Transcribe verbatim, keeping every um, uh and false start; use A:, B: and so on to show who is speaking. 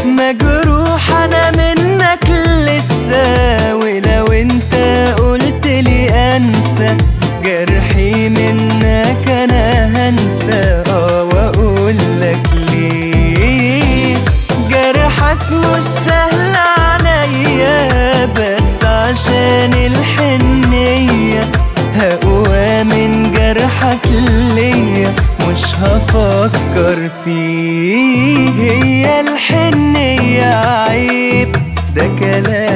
A: مجروح انا منك لسه، ولو انت قلت لي انسى جرحي منك انا هنسى. اه واقول لك ليه جرحك مش سهل عليا، بس عشان الحنية هقوى من جرحك ليا، مش هفكر فيه. هي الحنية عيب ده كلام